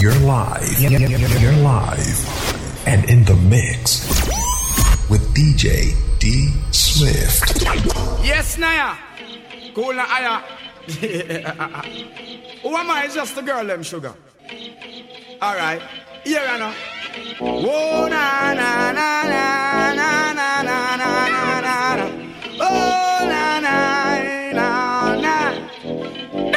You're live. You're live. And in the mix with DJ D Swift. Yes, Naya. Cool na aya. Who am I? Just a girl, them sugar. Alright. Here I know. Whoa, na na na na na na na na na na. Oh, na na na na.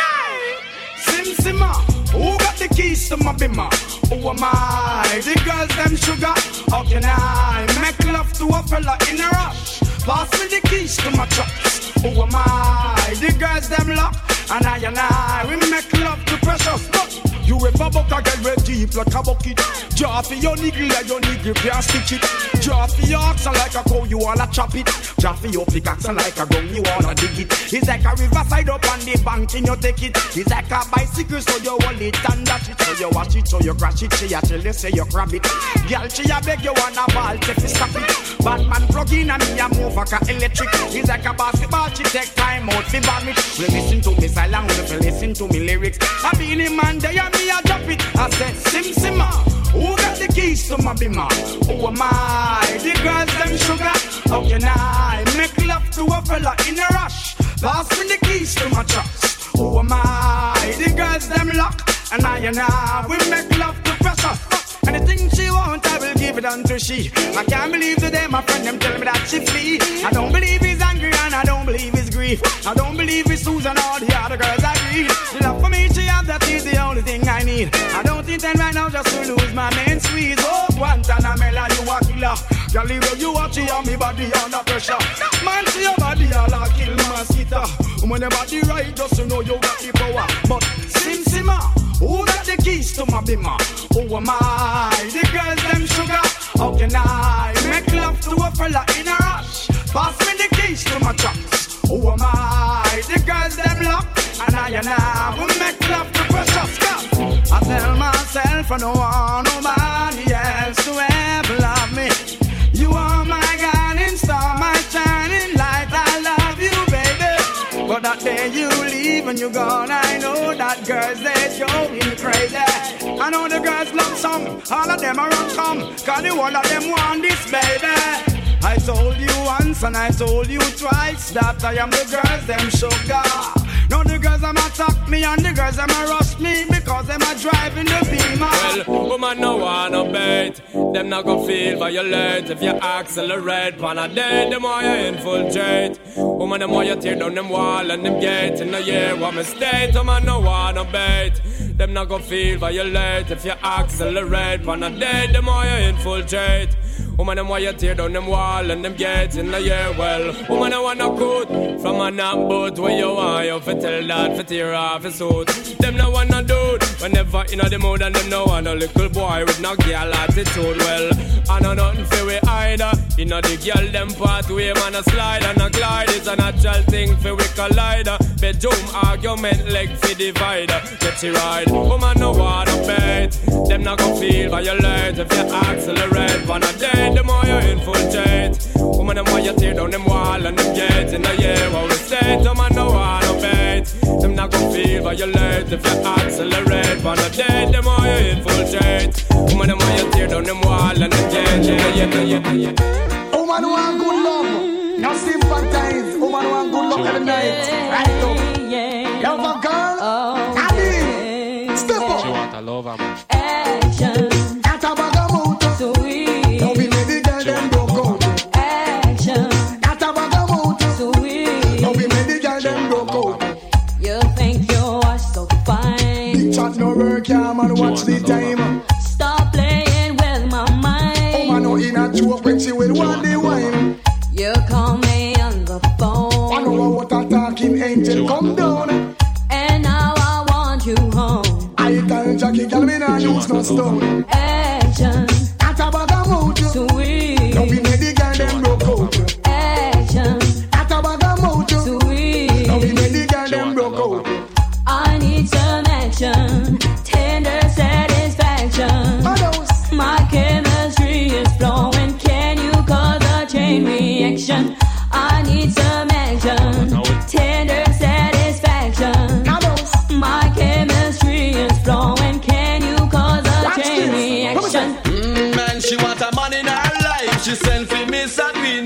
Sim Simma. Who got the keys to my bimmer? Who am I? The girls, them sugar. How can I make love to a fella in a rush? Pass me the keys to my trucks. Who am I? The girls, them lock. And I, we make love to precious. You ever buck a girl with deep like a bucket? Draw for your niggle like your niggle can't stitch it. Draw for your oxen like a cow, you wanna chop it. Draw for your pickaxe like a gun, you wanna dig it. It's like a riverside up on the bank and you take it. It's like a bicycle, so you hold it and dash it. So you watch it, so you crash it. She a tell you say you grab it. Girl, she a beg you wanna ball, take it, stop it. Batman plug in and me a move like a electric. It's like a basketball, she take time out to bomb it. We listen to me silent, we listen to me lyrics. I be in man, they and me a drop it. I said, Sim Simma. Who got the keys to my bimmer? Who am I? The girls, them sugar. How can I make love to a fella in a rush? Pass me the keys to my trucks. Who am I? The girls, them lock. And I, we make love to pressure. Anything she want, I will give it unto she. I can't believe today my friend them tell me that she flee. I don't believe he's angry and I don't believe his grief. I don't believe it's Susan or the other girls I read. Love for me, she have, that is the only thing I need. I don't intend right now just to lose my main squeeze. Oh, Guantanamela, you a killer. Girl, leave you watch you on me body under pressure. Man, see your body all a kill mosquito. When your body right, just to know you got the power. But Sim Simma, who got the keys to my bimmer? Who am I? The girls, them sugar. How can I make love to a fella in a rush? Pass me the keys to my trucks. Who am I? The girls, them lock. And I will make love to precious cup. I tell myself I don't want nobody else to ever love me. You are my guiding star, my shining light. I love you, baby. But that day you leave and you're gone, I know that girls, they going crazy. I know the girls love some, all of them are on come, cause the one of them want this, baby. I told you once and I told you twice that I am the girls, them sugar. Now the girls them attack me and the girls them rush me because them are driving the beamer. Well, woman no wanna bait. Them not gon' feel violate if you accelerate. Pan a day, the more you infiltrate. Woman, the more you tear down them wall and them gate. In the year, what mistake? Woman no wanna bait. Them not gon' feel violate if you accelerate. Pan a day, the more you infiltrate. Woman, them why you tear down them wall and them gates in the year. Well, woman, I wanna coat from a nap boat where you want you fi tell that fi tear off his suit. Them no wanna dude whenever in the mood and them no want a little boy with no girl attitude. Well, I know nothing fi we either. You know the girl them pathway man a slide and a glide. It's a natural thing fi we collider. Bedroom argument leg fi divider. Get you ride. Woman no wanna bait. Them not gon' feel violate if you accelerate on a day. The more you infiltrate. Woman, them why you tear down them wall and them gates in the year where we stay. Them man no wanna bait. Them not gon' feel violate if you accelerate on a day. The more you infiltrate. Woman, them why you tear down them wall and them gates in the year. Woman want good love, no sympathize. Woman want good love every night. Right up. Love a girl, I mean, step up. She want a lover, man. Action. No work, yeah, man, watch the time. Stop playing with my mind. Oh, man, no, in a joke when she will want the wine. You call me on the phone. I know what a talking angel come down. And now I want you home. I tell Jackie, girl, me not use no stone. Action. At a bag of mood. Sweet. Don't be made the girl, them broke out. Action. At a bag of mood. Sweet. Don't be made the girl, them broke out. I need some action, tender satisfaction. My chemistry is flowing. Can you cause a chain reaction? I need some action, tender satisfaction. My chemistry is flowing. Can you cause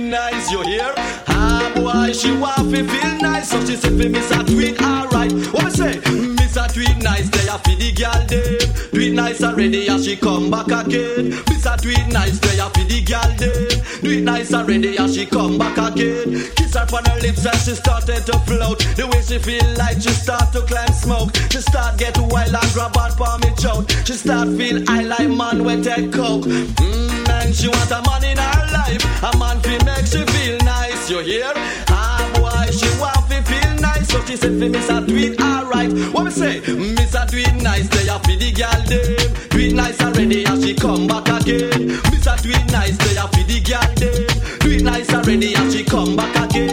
nice, you hear? Ah boy, she want to feel nice, so she said for Miss a tweet, alright. What me say? Miss a tweet nice, they a for the girl them. Do it nice already, and she come back again. Miss a tweet nice, they a for the girl them. Do it nice already, and she come back again. Kiss her on her lips and she started to float. The way she feel like she start to climb smoke. She start get wild and grab out for me choke. She start feel I like man when take coke. And she want a man in her life. A man feel make she feel nice, you hear? Ah boy, she want to feel nice. So she said for Miss a tweet, alright. What me say? Miss a tweet nice, they a for the girl them. Do it nice already and she come back again. Miss a tweet nice, they a for the girl them. Do it nice already and she come back again.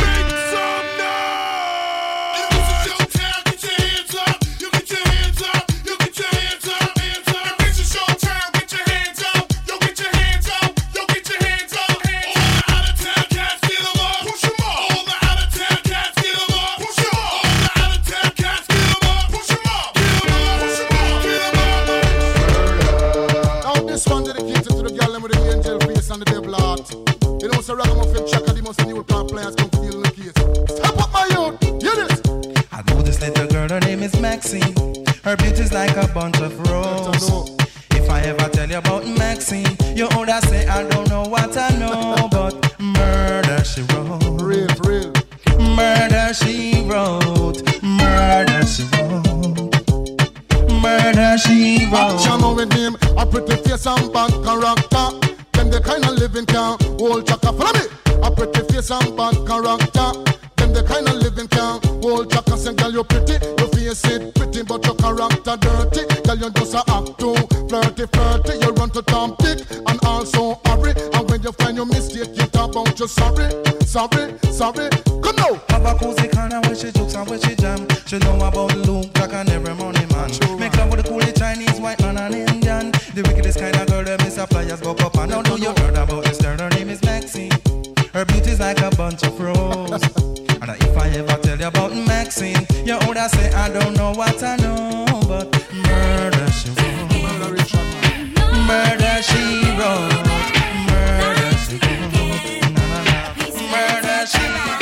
Her beauty's like a bunch of roses. If I ever tell you about Maxine, you would say I don't know what I know, but murder she wrote. Real. Murder she wrote. Murder she wrote. Murder she wrote. Action with him, a pretty face and bad character. Them the kind of living can hold chaka. Follow me. A pretty face and bad character. Them the kind of living can hold chaka. Say girl you pretty, your face it pretty, but your character dirty. Girl you just a act too flirty. You run to Tom Dick and also hurry. And when you find your mistake, you talk about you sorry. Come now. Have a cozy corner where she jokes and where she jam. She know about Luke Jack and every money man. Make love with the coolie Chinese, white man and Indian. The wickedest kind of girl that miss a flyers go up and now do you heard about this girl? Her name is Maxine. Her beauty's like a bunch of roses. And if I ever tell you about Maxine, you would say I don't know what I know, but murder she wrote. Murder she wrote. Murder she wrote. Murder she wrote.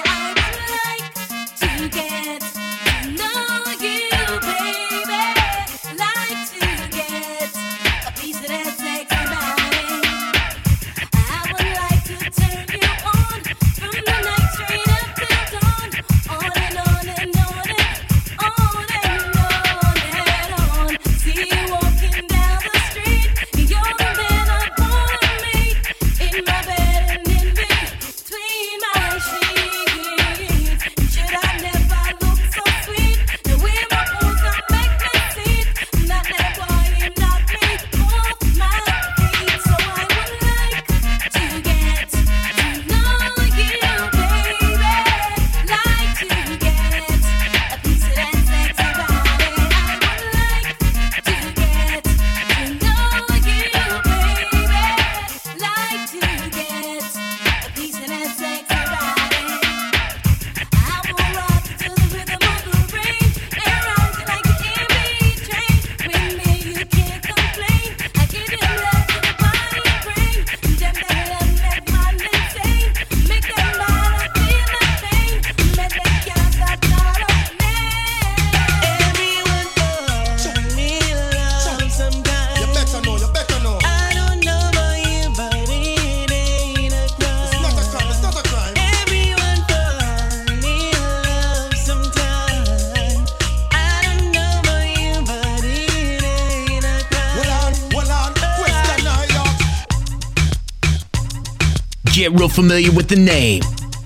Get real familiar with the name,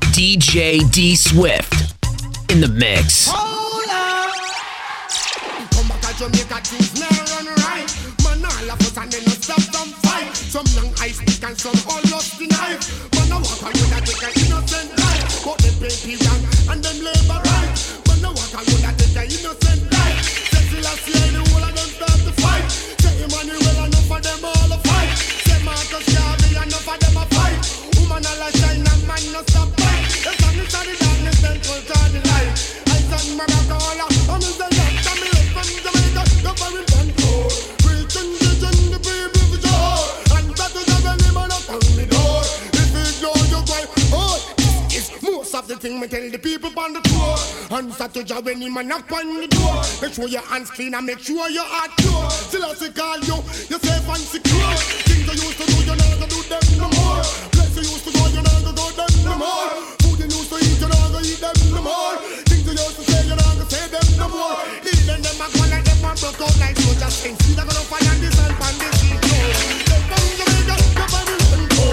DJ D Swift, in the mix. Hold up. Come back to Jamaica, things now run right. Man, all of us and then not stop some fight. Some young ice pick and some all lost the knife. Man, I walk around that take an innocent life. But they pay wrong and them labor right. Man, I walk around that take an innocent life. Say last year the whole of them start to fight. Say Emmanuel enough of them all a fight. Say Marcus Garvey enough of them a fight. Woman all a shine and man no stop fight. The sun is on the darkness then culture the light. I stand my back all up. I'm in the left, I'm in from Jamaica. The foreign control. Preaching the people for joy. And that is the very man up on the door. If you go, you me tell the people on the tour. And start to job when him a knock on the door. Make sure your hands clean and make sure your heart pure. Till I say call you, you're safe and secure. Things you used to do, you're not gonna do them no more. Place you used to go, you're not gonna go them no more. Food you used to eat, you're not gonna eat them no more. Things you used to say, you're not gonna say them no more. Even them a go like them and broke out like soldiers. Things they're gonna find on this and on this heat. They from Jamaica, they're from the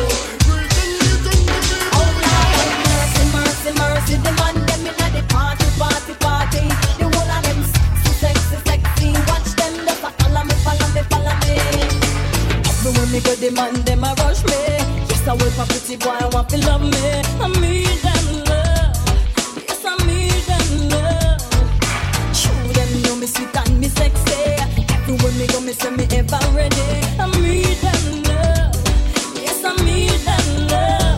mercy, the man them inna the party. The whole of them sexy. Watch them just follow me. Everywhere me go, the man them a rush me. Yes, I will for pretty boy, I want to love me. I need them love. Yes, I need them love. True, them know me sweet and me sexy. Everywhere me go, me say me ever ready. I need them love. Yes, I need them love.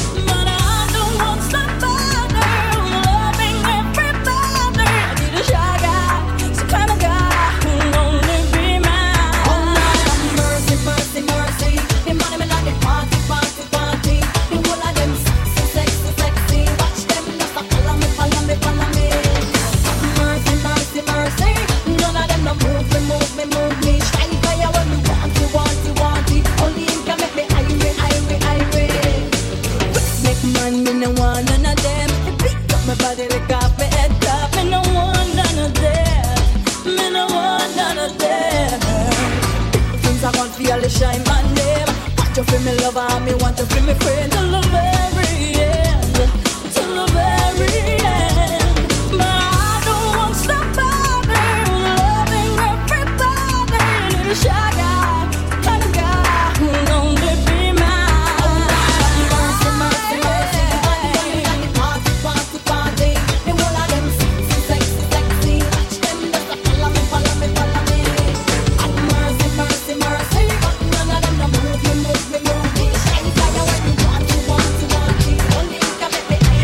Feel the shine my name. Want you feel me lover and me want you feel me friend till the very end, till the very end. But I don't want somebody loving everybody. Need a shy guy, kind of guy who only be mine. Mercy, party. The whole of them sexy. Watch them just follow me. Mercy. None of them no move me. Shine fire when you want it. Only you can make me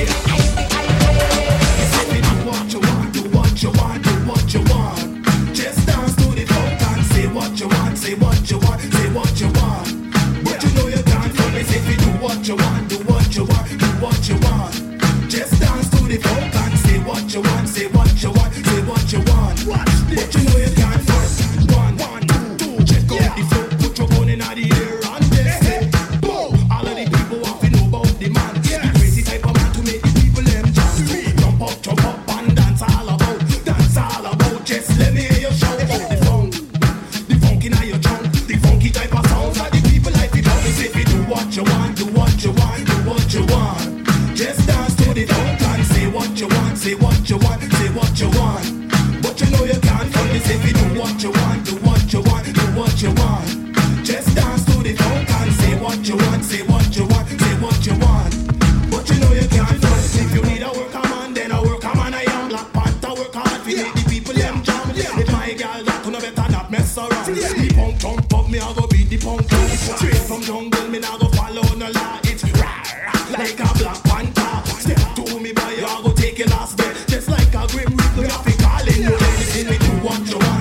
Say do what you want. Just dance to the funk and say what you want. But you know you can't for me. Say do what you want. Just dance to the funk and say what you want. But you know you can't first. 1, 2, check out the flow. Put your gun in the air and just say boom. All of the people want to know about the man. The crazy type of man to make the people them jump up and dance all about. Just let me hear you shout about the funk in your trunk, the funky type of sounds that the people like it. Always if you do what you want. Just dance to the funk and say what you want. But you know you can't for this if you do what you want. Just dance to the funk and say what you want. But you know you can't for this. If you need a worker man, then a worker man I am. Black Panther work hard to make the people them jam. If my girl that no better not mess around. The punk jump up, me I go beat the punk. Straight from jungle, me now go follow no law. It's like a Black Panther. Step to me boy, I go take your last breath. Just like a grim reaper, you have to call in. You anything me do what you want.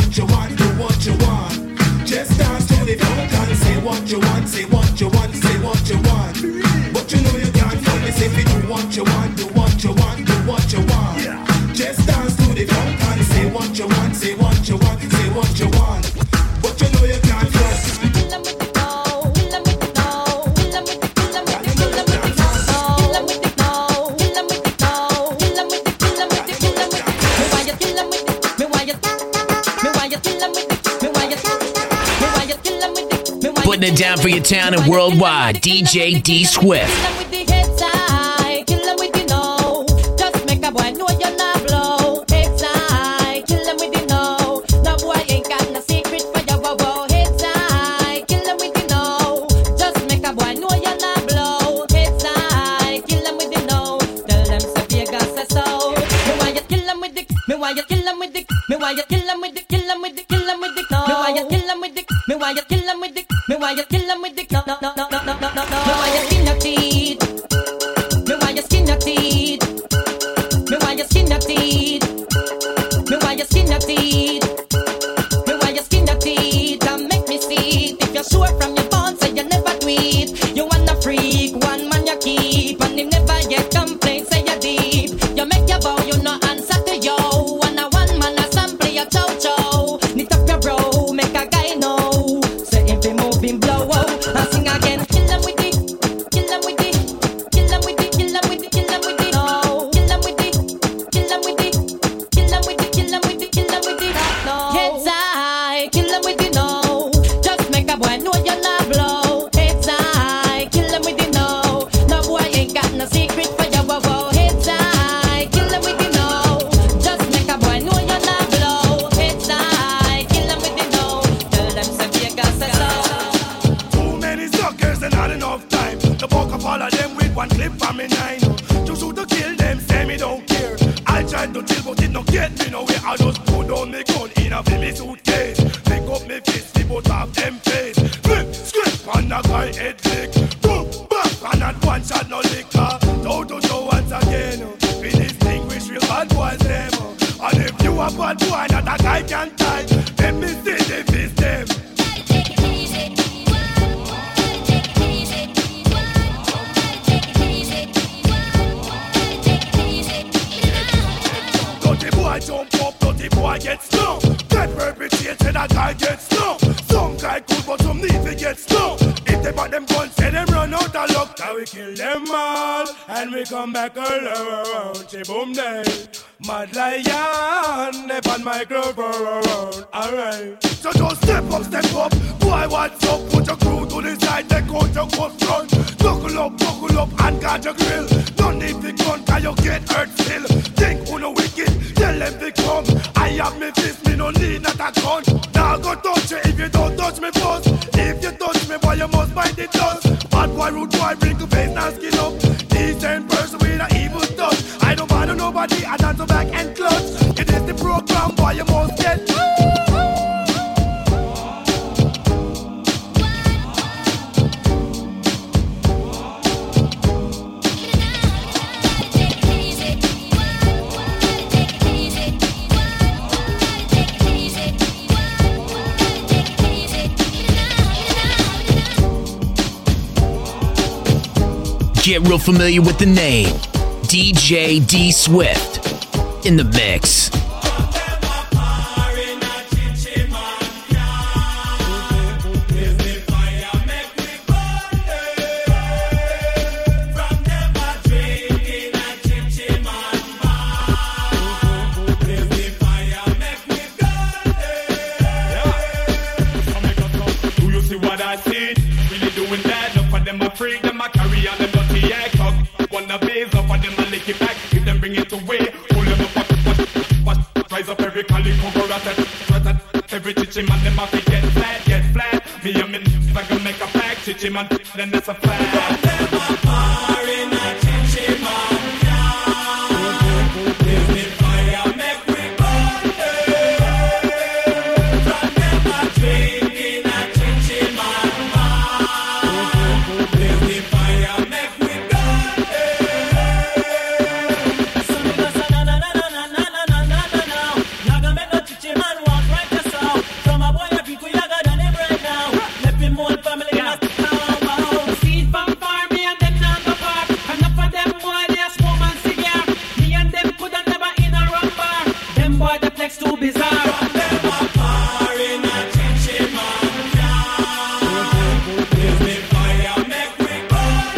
Just dance to the funk and say what you want. But you know you can't for this if you do what you want. Just dance to the funk and say what you want. But you know you can't for Putting it down for your town and worldwide, DJ D Swift. You wanna freak, one man you keep, and him never get complaints, say you deep. a fill me suitcase. Pick up me fist, me both of them face. Flip, script on a guy head lick. Boom, back, and not one shot no liquor. Toe to toe once again. We distinguish real bad boys them. And if you a bad boy, not a guy can tie. Let me see the fist them. Dirty boy jump up, dirty boy get slow. Get perpetrated, a guy get slow. Some guy cool, but some need to get slow. If they bought them guns, say them run out of luck. Now we kill them all, and we come back alone. Boom day, Mad Lion, they on microphone. Alright, so just step up. Boy, what's up? Put your crew to the side, they go to go front. Buckle up, and guard your grill. Don't need the gun, cause you get hurt still. Think who no wicked, tell them to come. I have me fist, me no need not a gun. Now go touch you if you don't touch me boss. If you touch me, boy, you must bite the dust. Bad boy, rude boy, wrinkle face, now skin up. Decent person with an evil touch. I don't bother nobody, I dance back and clutch. It is the program, boy, you must get. Get real familiar with the name DJ D Swift in the mix. Every teaching man, them have to get flat. Me and me, I can make a fact. Teaching man, then that's a fact. From them apart in a teaching man. Give me fire, make we burn them. From them a drink in a teaching man. Give me fire, make we burn them. Some people say na. Y'all gonna make no teaching man walk right just out. From a boy, I think we are gonna live right now. Let me more family in a town. Seed from farm, me and them not go far. Enough of them boy, they a smoke and cigar. Me and them coulda never in a rum bar. Them boy, the flex too bizarre. From them apart in a teaching man. Give me fire, make we burn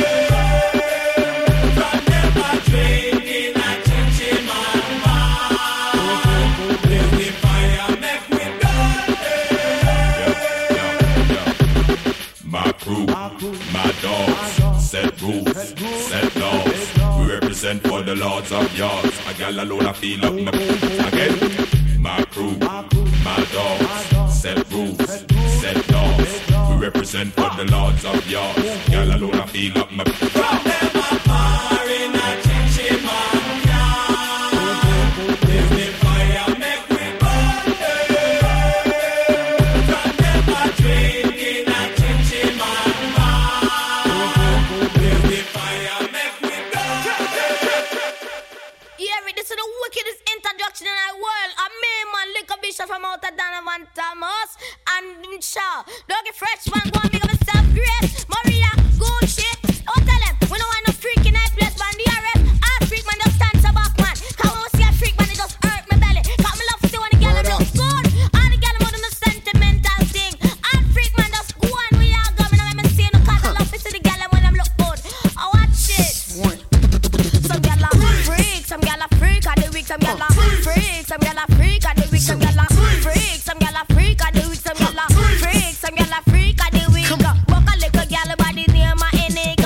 them. From them a drink in a teaching man. Give me fire, make we burn them. My crew, my dogs, set rules, set laws. We represent for the lords of yards. A gal alone I feel up my again. My crew, my dogs, set rules, set laws. We represent for the lords of yards. Gal alone I feel up my. From them apart in a teaching man. Give me fire, make we burn them. From them a drink in a teaching man. Give me fire, make we burn them. Yeah, this is the wickedest introduction in our world. I'm me, man, Liquor Bishop from out of Donovan Thomas. And Shaw, Doggy Freshman, go and make up myself great. Maria, good shit. Don't tell them, we don't want no freak in that place, man. DRS, all freak man just stand so back, man. Come on, see a freak man, it just hurt my belly. Come me love to see when the girl look good. All the girl want no sentimental thing. All freak man just go and we all go. Me no let me see no cause I love to see the girl when them look good. I watch it. Some girl are freak, some girl are freak at the week, some girl are freak, some girl are freak at the week, some girl are freak, some girl are freak at the week, some girl are freak, some girl are freak at the week. Walk a little girl by the name of Enig.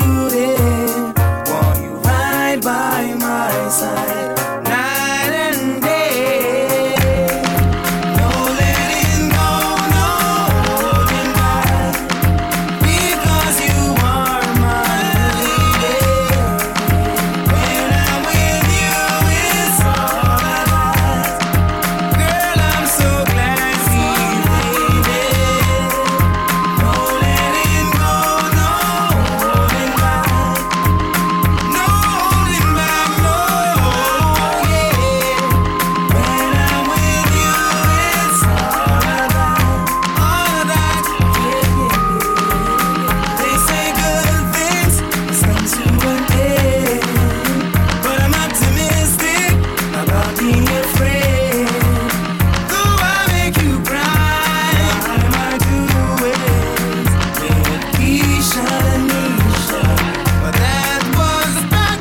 beauty. Want you right by my side, night and day. No letting go, no holding back, because you are my lady. When I'm with you, it's all I got. Girl, I'm so glad we made it. No letting go, no holding back, no holding back, no, yeah. When I'm with you, it's all I got, yeah. They say good things come to an end, but I'm optimistic about being your friend. Though I make you cry, I do it with Keisha and Nisha, but that was back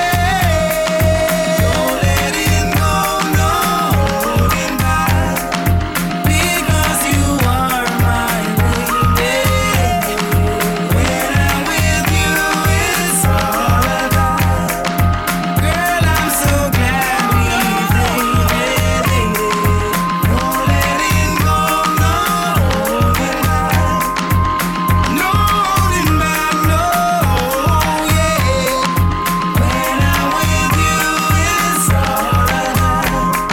then. No letting go, no holding back, because you are my lady. When I'm with you, it's all I got. Girl, I'm so glad we made it. No letting go, no holding back, no holding back, no, yeah. When I'm with you, it's all I got,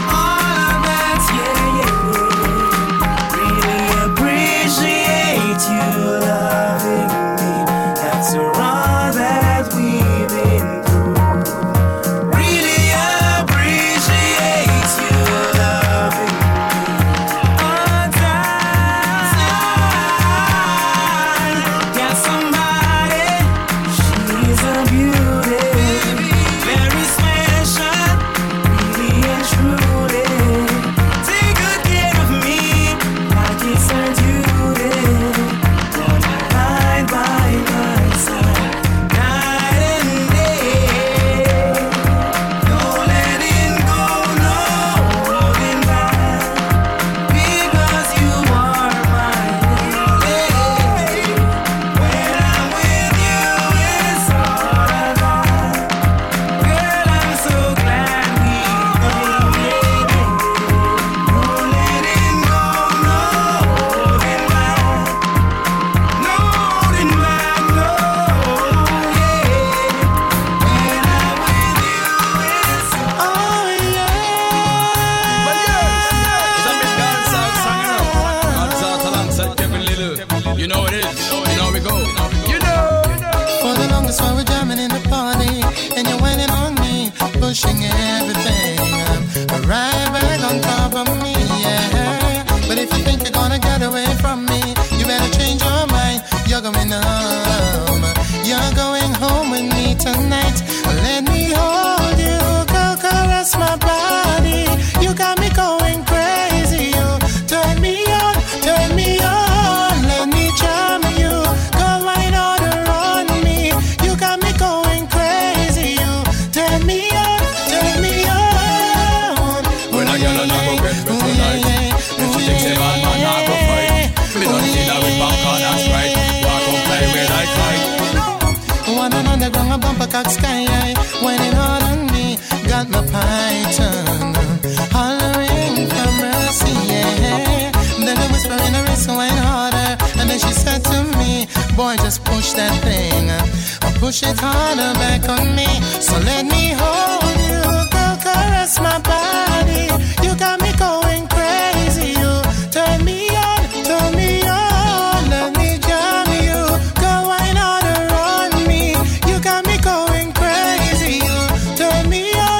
yeah, yeah. Really appreciate you loving me after all that we've been through. Really appreciate you loving me all time. Got somebody, she's a beauty, very special, really and truly. Take good care of me, like it's her duty. Want you right by my side, night and day. No letting go, no holding back, because you are my lady. When I'm with you, it's all I got. Girl, I'm so glad we made it. No letting go, no holding back, no holding back, no, yeah. When I'm with you, it's all, It's a big dance out song, you know. Dance out alongside Kevin Little. You know what it is. You know we go. You know. For the longest while we're jamming in the party, and you're whining on me, pushing everything right back on top of me, yeah. But if you think you're gonna get away from me, you better change your mind. You're going home. You're going home with me tonight. Let me hold you, go caress my body. You got me going crazy. You turn me on, turn me on. Let me charm you, go wine order on me. You got me going crazy. You turn me on, turn me on. When I get on, I go get me tonight. If she thinks a man, I go fight. Me don't see that with back on, that's right. Walk on, play with I fight. One on underground, a bumper cock sky high, whining hard on me, got my python hollering for mercy, yeah. Then I whisper in her wrist, wine harder, and then she said to me, boy, just push that thing, or push it harder back on me. So let me hold you, go caress my body. You got me going crazy. You turn me on, turn me on. Let me jam you, go wine harder on me. You got me going crazy. You turn me on,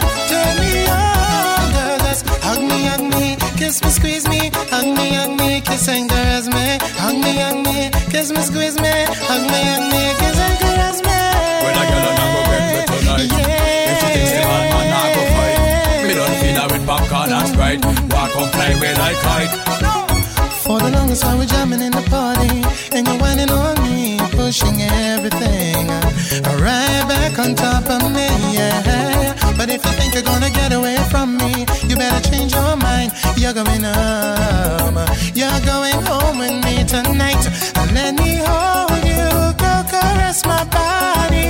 girl. Just hug me, kiss me, squeeze me, hug me, kiss and caress me, hug me, kiss me, squeeze me, hug me, kiss and caress me. When I get on, I go get me tonight. If she thinks a man, I go fight. Me don't feel that with popcorn and Sprite. Walk on, play with I kite. For the longest while we're jamming in the party, and you're whining on me, pushing everything right back on top of me, yeah. But if you think you're gonna get away from me, you better change your mind. You're going home, you're going home with me tonight. And let me hold you, go caress my body.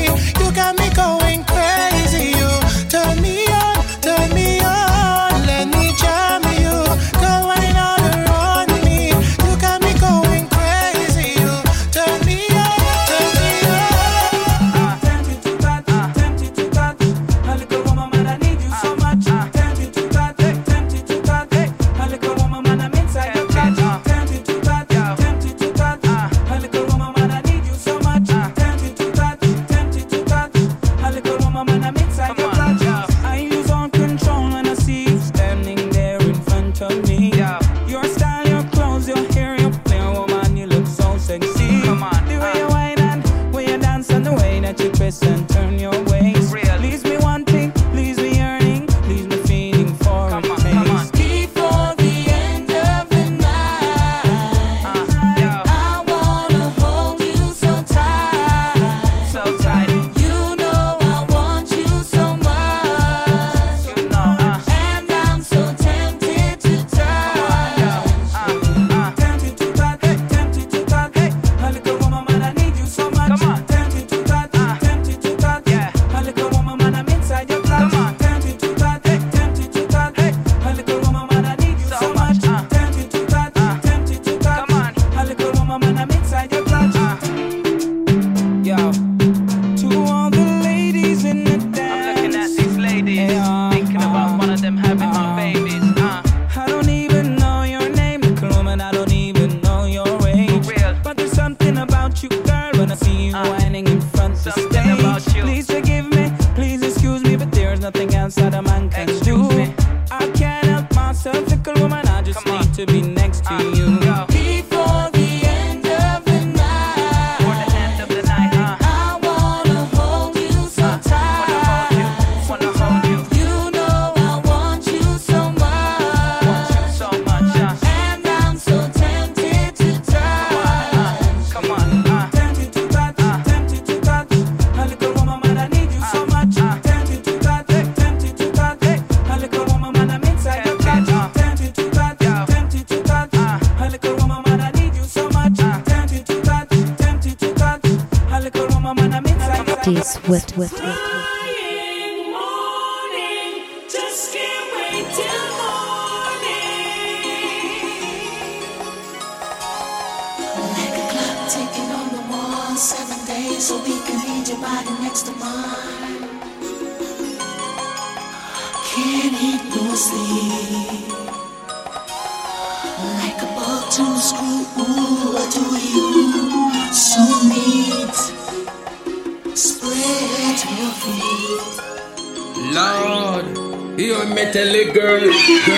surface and turn your ways. Leaves me wanting, leaves me yearning, leaves me feeling for a taste. Before the end of the night, I wanna hold you so tight. So tight. You know I want you so much. You know, and I'm so tempted to touch. tempted to touch, tempted to touch. A little woman, man, I need you so much. Tempted to touch, tempted to touch. A little woman, man, I'm inside your clutch. Tempted to touch, tempted to touch. A little woman, man, I need you so much. Tempted to touch, tempted to touch. A little woman, man, I'm inside your clutch. Yo, to all the ladies in the dance, I'm looking at these ladies, thinking about one of them having my babies. I don't even know your name, little woman. I don't even know your age. But there's something about you, girl, when I see you whining in front of the stage. Please forgive me, please excuse me, but there's nothing else that a man can do. I can't help myself, little woman. I just need to be next to you. Before the end of the night, I wanna hold you so tight. You know I want you so much. And I'm so tempted to touch. Tempted to touch, tempted to touch. A little woman, man, I need you so much. Tempted to touch, tempted to touch. A little woman, man, I'm inside your clutch. Tempted to touch, tempted to touch. A little woman, man, I need you so much. Tempted to touch, tempted to touch. A little woman, man, I'm inside your D Swift. Just can't wait till morning. Like a clock ticking on the wall, 7 days so we can need your body next to mine. Can't eat nor sleep. Like a bug to a screw, what do you? So neat. Spread your feet. Lord, you me tell a girl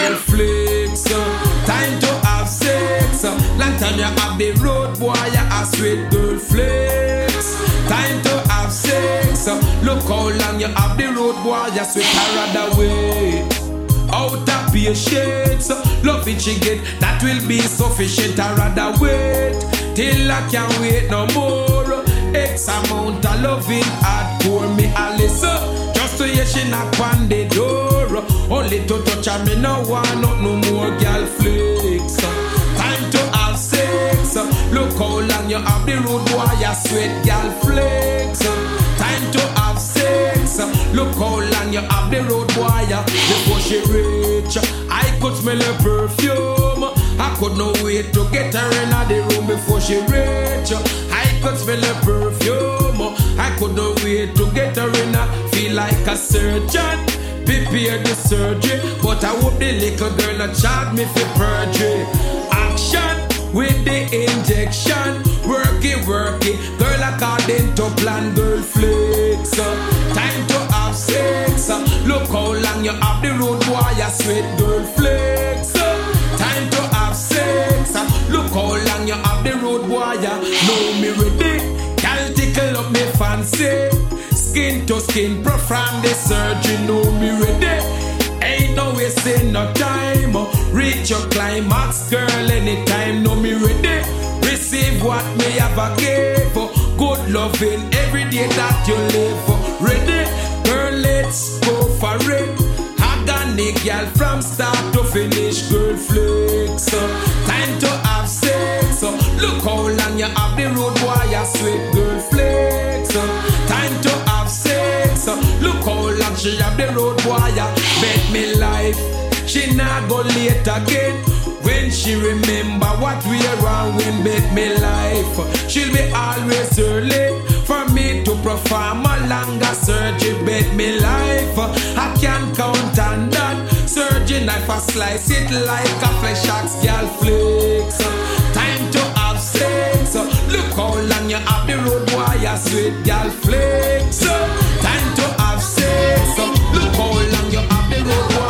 flicks, time to have sex. Long time you have the road boy, you a sweet girl flicks. Time to have sex. Look how long you have the road boy, you sweet her other way. Out of patience, love it she get, that will be sufficient. I rather wait till I can't wait no more. X amount of loving hard for me, Alyssa. Just to hear she knock on the door. Only to touch her, me no want no more girl flicks. Time to have sex. Look how long you have the road boy, you sweet girl flicks. Time to have sex. Look how long you have the road boy. Before she reach, I could smell her perfume. I could not wait to get her in the room before she reach. I could smell her perfume. I could not wait to get her in. Feel like a surgeon, prepare the surgery. But I hope the little girl not charge me for perjury. Action with the injection. Work it, girl according to plan, girl flicks. Time to have sex. Look how long you have the road boy, you sweet girl flicks. Time to have sex. Look how long you have the road boy, know me ready. Girl tickle up me fancy. Skin to skin, perform the surgery, know me ready. Ain't no wasting no time. Reach your climax, girl, anytime, know me ready. Receive what me have a give. Good loving every day that you live. Ready? Girl, let's go for it. Agony, girl, from start to finish, girl, flicks. Time to have sex. Look how long you have the road boy, you sweet girl, flicks. Time to have sex. Look how long she have the road boy, bet me life. She not go late again. When she remember what we are when bet me life. She'll be always early for me to perform a longer surgery. Bet me life. I can't count on that. Surgery knife I slice it like a flesh axe, girl flicks. Time to have sex. Look how long you have the road boy, you sweet girl flicks. Time to have sex. Look how long you have the road boy.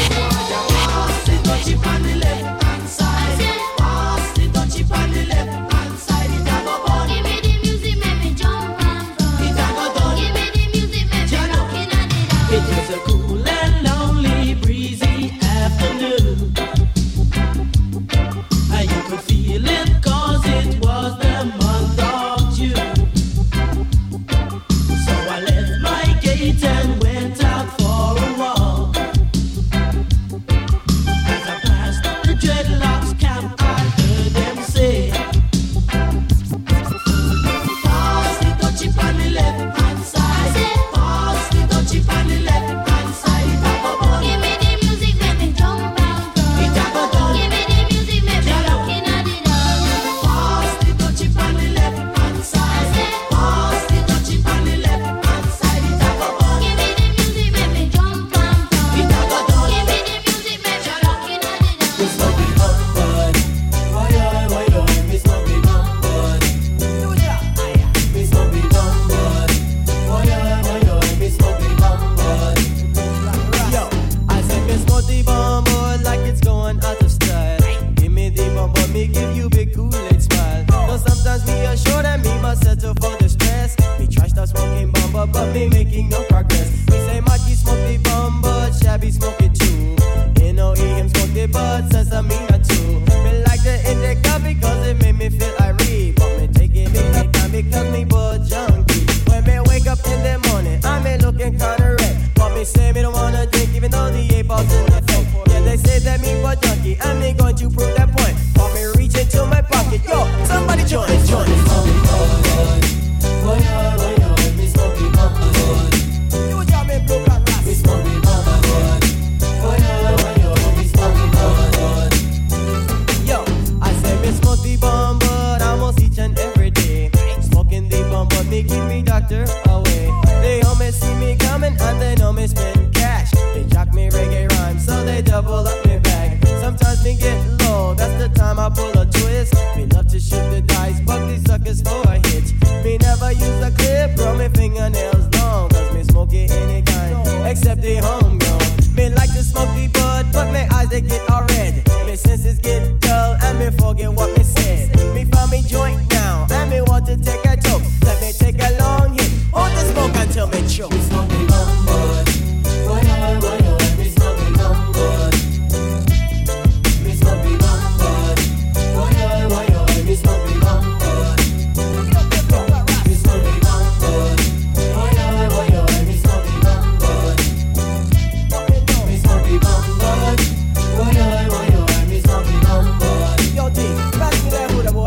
Touch it on the left hand side. Pass the touch it on the left hand side. It a go burn. Give me the music, make me jump and burn. It a go done. They always see me coming and they know me spend cash. They jock me reggae rhymes, so they double up me bag. Sometimes me get low, that's the time I pull a twist. Me love to shoot the dice, but these suckers for a hit. Me never use a clip, bro, me fingernails long. Cause me smoke it any kind, except the homegrown. Me like to smoke the bud, but my eyes they get all red. Me senses get dull, and me forget what me said. Me find me joint now, and me want to take a toke. Let me take a long hit, hold the smoke until me choke. Me smoke the gum bud, why me smoke the gum bud. Me smoke the gum bud, why me smoke the gum bud. Me smoke the gum bud, why me smoke the gum bud. Me smoke the gum bud, why me smoke the gum bud. Yo, D, pass me that Buddha boy.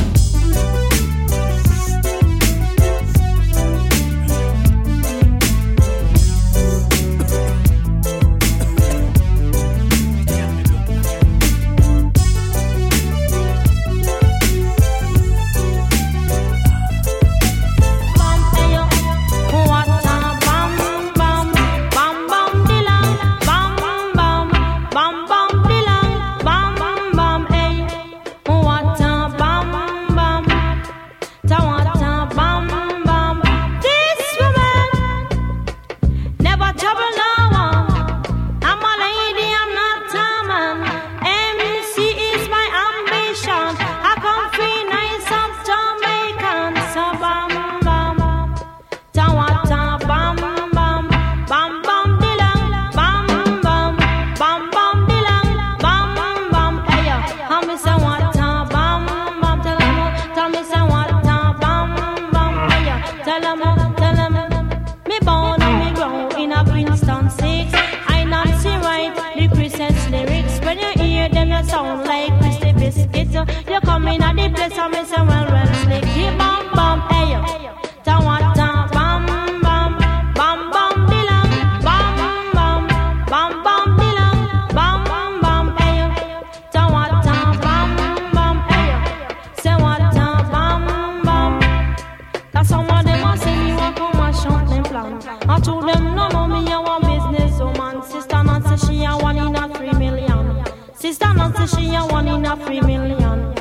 Sound like Christy Biscuit. You come in at the place and me say well slick. Keep bam bam, hey yo. Ta-wa-ta, bam bam, bam bam dilang, bam bam, bam bam dilang, bam bam, hey yo. Ta-wa-ta, bam bam, hey yo. Say what-ta, bam bam. That's some of them a say me want come and shout them plan. I told them no me a one business woman. Sister Nancy she a 1 in a 3 million. Sister Nancy, she a 1 in a 3 million.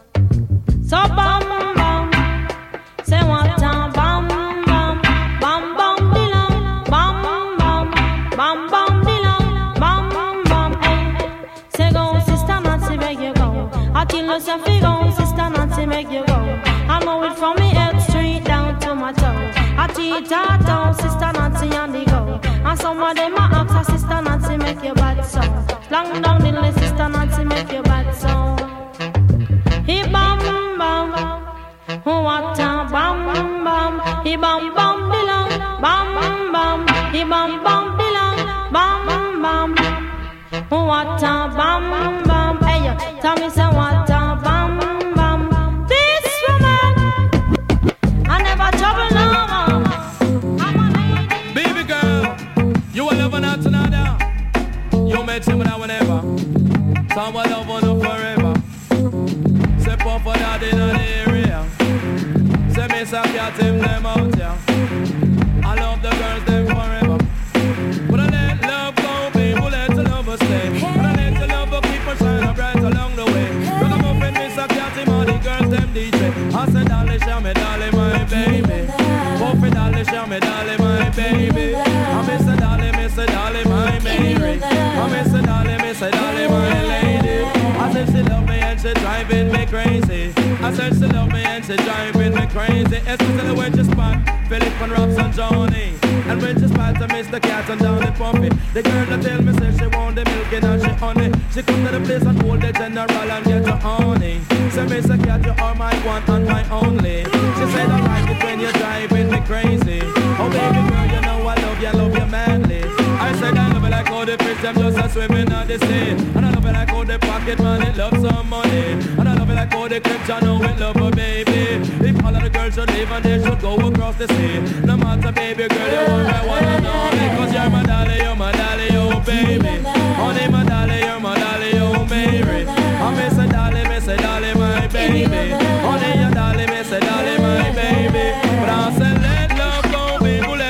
So bam bam, say what time, bam bam, bam bam dilang, bam bam, bam bam dilang, bam bam, hey. Say go, Sister Nancy, make you go. I tell you, say fi go, Sister Nancy, make you go. I know it from me head straight down to my toe. I tell you, down, Sister Nancy, and they go. And some of them a ask her, Sister Nancy, make you bad so. Long down the list, Sister Nancy, make you bad so. He bam bam, what a bam bam. He bam bam dilang, bam bam. He bam bam dilang, bam bam. What a bam bam. Hey yo, tell me say what a bam bam. This woman, I never trouble no more. Baby girl, you will never not another. You met him now whenever. Someone love on her forever. Say pop for that in the area. Say miss a cat him them out, yeah. I love the girls them forever. But I let love go, people let the love stay. But I let the love keep on shining bright along the way. Look I'm up and miss a cat him all the girls them DJ. I said darling, show me darling my baby. Puffy darling, show me darling my baby. I miss a darling my Mary. I miss a darling my lady. I said she love me and she driving me crazy. I said she love me and she driving me crazy. Especially when she spot Philip and Robs and Johnny. And when she spot to Mr. Cat and down the puppy. The girl that tell me say she want the milk and she honey. She come to the place and hold the general and get her honey. Say Mr. Cat, you are my one and my only. She said I like it when you're driving me crazy. Oh baby girl, you know I love you manly. I said I love it like all the fish them just a swimming on the sea. And I love it like all the pocket money love some money. And I love it like all the clips I know it love a baby. If all of the girls should leave and they should go across the sea. No matter baby girl, you want me one and only. Cause you're my darling, oh baby. Honey my darling, oh Mary. I miss a darling, my baby. Honey your darling, miss a darling, my baby. But I said let love go, baby, let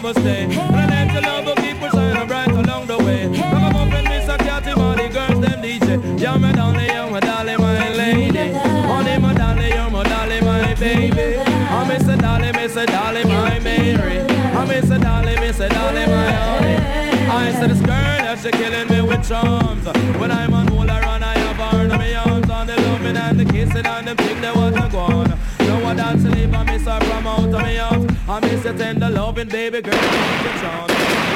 I'ma stay. And I need to love will keep us shining bright along the way. Come up and miss a cat, all the girls, them DJ. You're my darling, my lady. Honey, my darling, my baby. I miss a darling, my Mary. I miss a darling, my honey. I said this girl, that she killing me with charms. When I'm on hold her and I have her in my arms. On the loving and the kissing and the thing that was gone. No one dance to leave, I miss her from out of my arms. I miss the tender loving baby girl, the charms.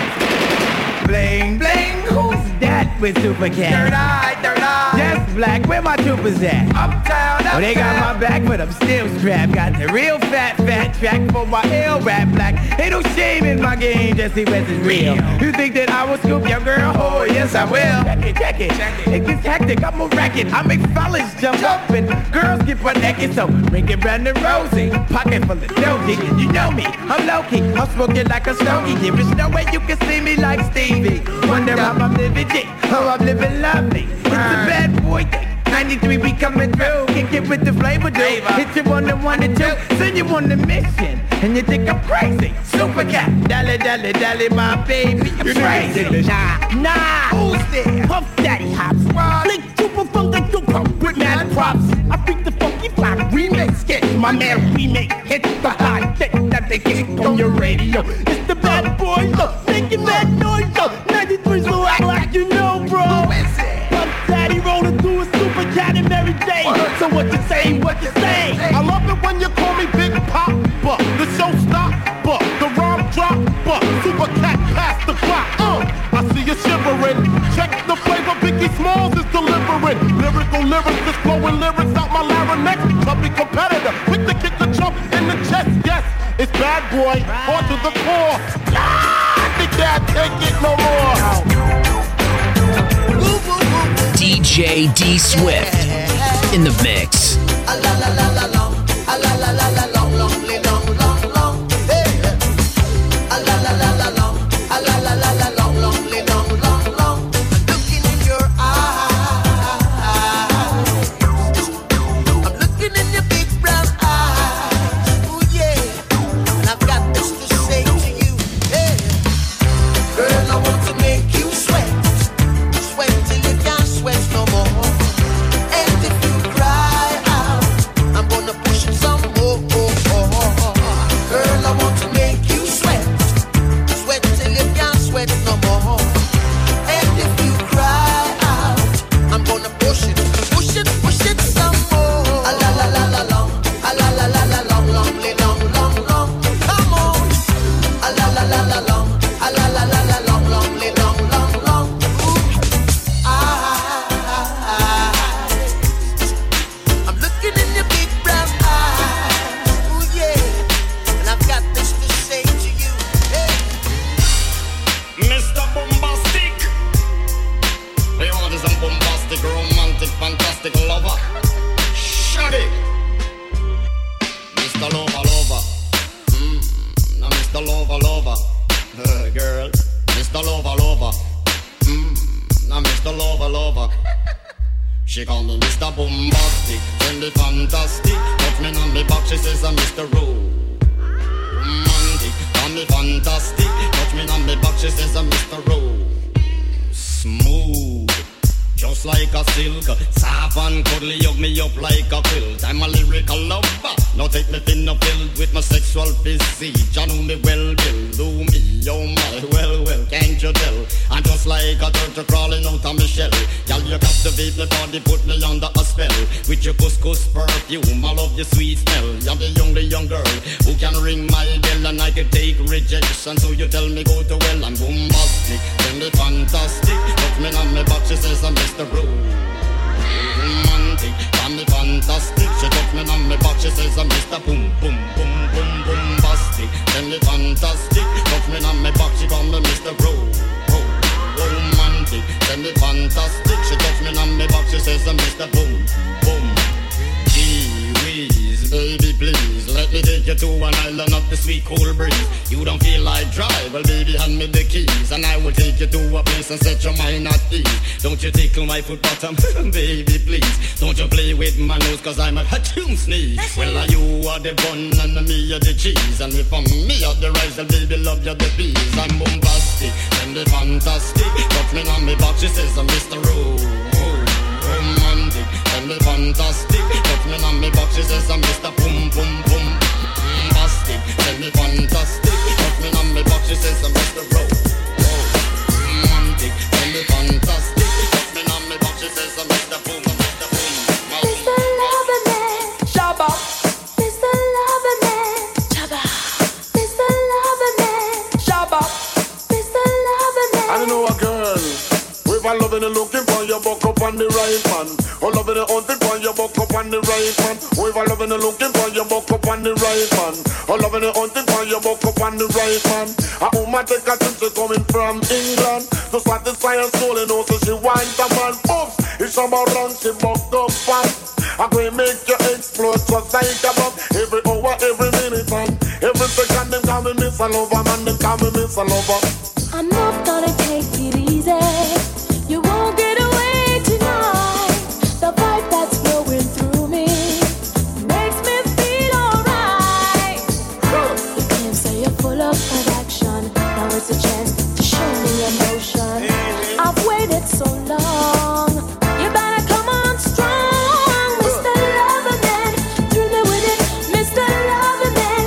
Bling, bling, who's that with Super Cat? Third eye. Just Black, where my troopers at? Uptown. Oh, they got my back, but I'm still strapped. Got the real fat track for my ill rap black. Ain't no shame in my game, Jesse West is real. You think that I will scoop your girl? Oh, yes, I will. Check it. It gets hectic, I'm a racket. I make fellas jump up and girls get butt naked. So bring it round the rosy, pocket full of doji. You know me, I'm low-key. I'm smoking like a stogie. There is no way you can see me like Stevie. Wonder how I'm living G, how I'm living lovely. It's a bad boy thing. 93 be coming through, kick it with the flavor, dude. Hit you on the 1 and 2, send you on the mission, and you think I'm crazy. Super Cat, dally, my baby, you're crazy. Nah, who's there? Puff Daddy Hops, Flick Super Funk that you pump with mad props. I freak the funky fly remix, get my man remake, hit the hot thing that they kick on your radio. It's the bad boy, look, making that noise, 93 so act like you know, bro. Who is it? Puff Daddy rolling through a Super Cat and Mary J. So what you say? I love it when you call me Big Papa, the showstopper, the rhyme dropper, Super Cat past the clock. I see you shivering. Check the flavor Biggie Smalls is delivering. Lyrical lyrics, just flowing lyrics out my larynx. Chubby competitor, quick to kick the jump in the chest. Yes, it's bad boy, on to the core. They can't take it no more. DJ D Swift in the mix. She call me Mr. Bombastic, tell me fantastic. Touch me on me back, she says I'm Mr. Romantic. Call me fantastic, touch me on me back, she says I'm Mr. Smooth, just like a silk. Soft and cuddly, hug me up like a quilt. I'm a lyrical lover, now take me thin or filled with my sexual physique. You know me well, Bill, do me, oh my, well, can't you tell? I'm just like a turtle crawling out of my shell. Girl, you captivate me body, put me under a spell. With your couscous perfume, I love your sweet smell. You're the only young girl who can ring my bell, and I can take rejection. So you tell me go to well, I'm bombastic, tell me fantastic. Touch me on my back, she says I'm Mr. Romantic, tell me fantastic. She touch me on my back, she says I'm Mr. Boom, boom, boom, boom, bombastic. Tell me fantastic, touch me on my back, she call me Mr. Romantic, tell me fantastic. She touch me on my back, she says I'm Mr. Boom, boom. Gee whiz, baby please, let me take you to an island of the sweet cool breeze. You don't feel like try. Well, baby, hand me the keys, and I will take you to a place and set your mind at ease. Don't you tickle my foot bottom, baby, please. Don't you play with my nose, cause I'm a hatchoon sneeze. Well, you are the bun and me are the cheese. And if I'm me are the rice, then baby, love you the peas. I'm bombastic, and the fantastic. Touch me on me box, she says I'm Mr. Romantic, and the fantastic. Touch me on me box, she says I'm Mr. Boom, boom, boom. Bombastic, and the fantastic. Touch me on me box, she says I'm Mr. Romantic, and the fantastic. Touch me on me box, she says I'm Mr. Boom, Mr. Boom. Mr. Loverman, Shabba. Mr. Loverman, Shabba. Mr. Loverman, Shabba. Mr. Loverman. I know a girl. We've all loving and looking for your buck up on the right man. All loving and hunting for your buck up on the right man. We've all loving and looking for your buck up on the right man. All loving and hunting for your buck up on the right man. A woman take a trip, she coming from England to satisfy her soul and also she wants a man. Oops, it's about run, she buck up fast. I'm going to make you explode just like a bomb. Every hour, every minute, and every second, them call me Miss a Lover, man, them call me Miss a Lover. I'm not gonna take it easy. You won't get away tonight. The vibe that's flowing through me makes me feel alright. You can say you're full of action. Now it's a chance to show me emotion. I've waited so long. You better come on strong, Mr. Loverman. Thrill me with it, Mr. Loverman.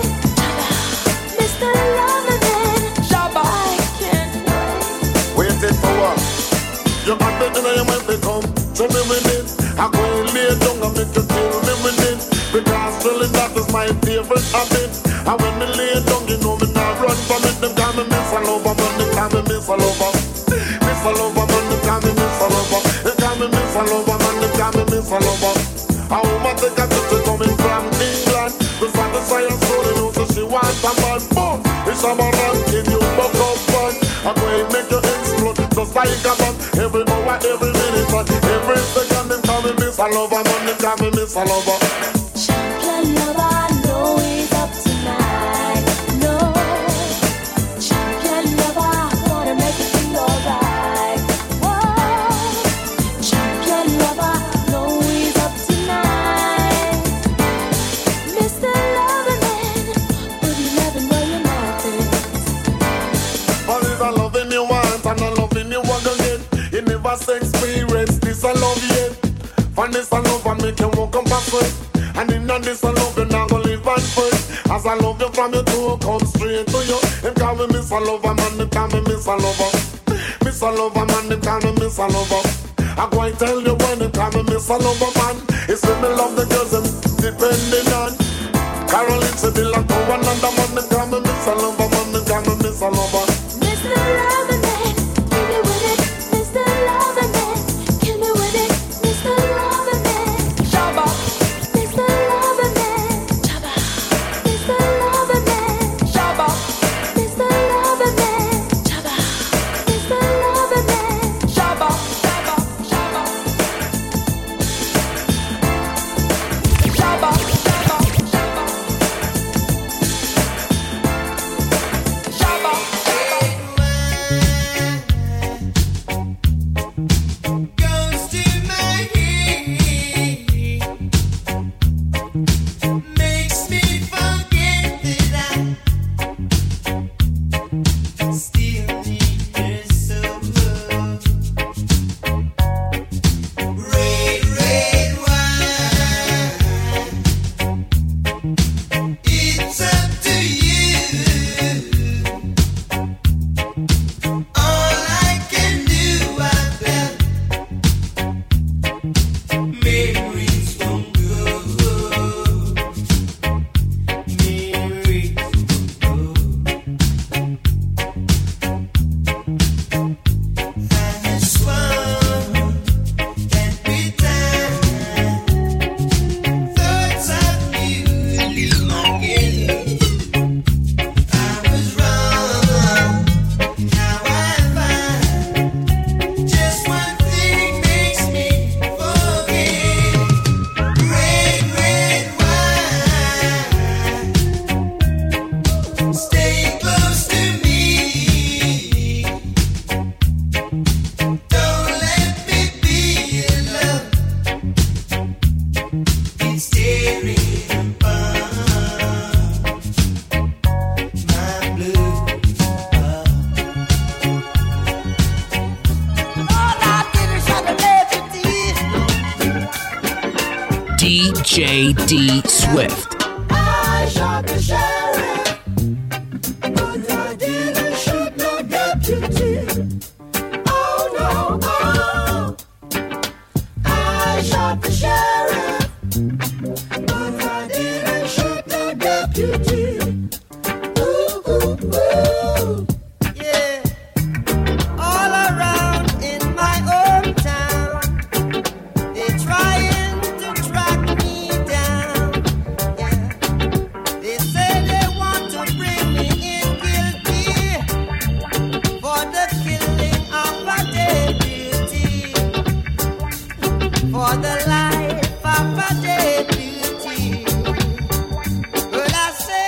Mr. Loverman. Shabba. I can't wait. Waiting for what? You got the in your mind to come to me with it. I'm going to lay down and make you kill me with it. Because really that is my favorite habit. And when me lay down, you know me not run from it. Them call me Miss a Lover, man, they call me Miss a Lover. Miss a Lover, man, they call me Miss a Lover. They call me Miss a Lover, man, they call me Miss a Lover. A woman take a trip, she coming from England to satisfy her soul, you know, so she wants a man. Boom, it's a man ranking you buck up fun. I'm going to make you explode just like a bomb. Every hour, every minute, and every second, them call me Miss a Lover, man, they call me Miss a Lover. Champion lover, know he's up tonight. No, champion lover, wanna make it feel alright. Whoa, champion lover, know he's up tonight. Mr. Loverman, would you never know your mouth is? But it's a loving you want and a loving you want again. You never say experience this I love yet. For this I love and make you walk up backward. And in this I love you now go live and first. As I love you from your toe, come straight to you. Them call me Miss a Lover, man, them call me Miss a Lover. Miss a Lover, man, them call me Miss a Lover. I go and tell you when them call me Miss a Lover, man. It's when me love the girls them depending on. Caroline said they like one another, man, them call me Miss a Lover, man, them call me Miss a Lover. Mr. Loverman, kill me with it, Mr. Loverman, kill me with it, Mr. Loverman. Shabba. Mr. Loverman, Shabba. Mr. Loverman, Shabba. Mr. Loverman, Shabba. Mr. Loverman, Shabba. Shabba. Shabba. Shabba. Shabba. Shabba. DJ D Swift. I shot the sheriff, but I didn't shoot no deputy. Oh no, oh. I shot the sheriff, but I didn't shoot no deputy. Ooh, ooh, ooh. Yeah. All around in my hometown, they're trying to track me down. Yeah. They say they want to bring me in guilty for the killing of a deputy, for the life of a deputy. But I say,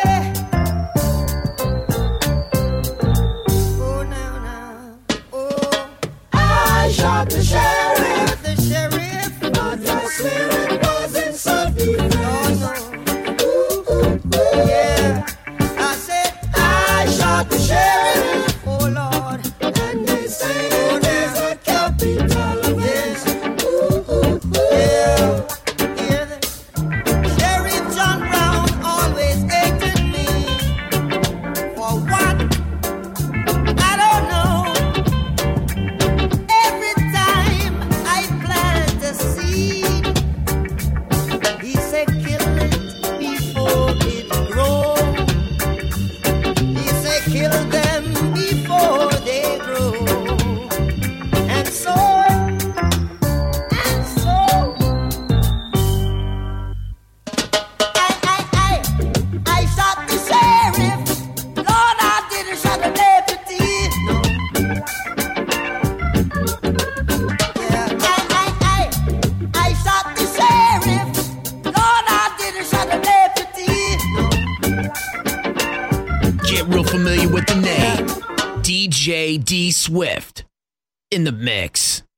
oh now, oh, I shot the sheriff, but I swear it wasn't self-defense. Ooh, ooh, ooh. Yeah, I said I shot the sheriff, oh Lord, and they say there's a capital offense. Ooh, ooh, ooh. Yeah, hear this? Sheriff John Brown always hated me. For what? I don't know. Every time I plant a seed, he said kill it before it grows. He said kill them before they grow. And so I shot the sheriff. Lord, I didn't shot the deputy. No. Yeah, I shot the sheriff. Lord, I didn't shot the deputy. Get real familiar with the name DJ D Swift in the mix.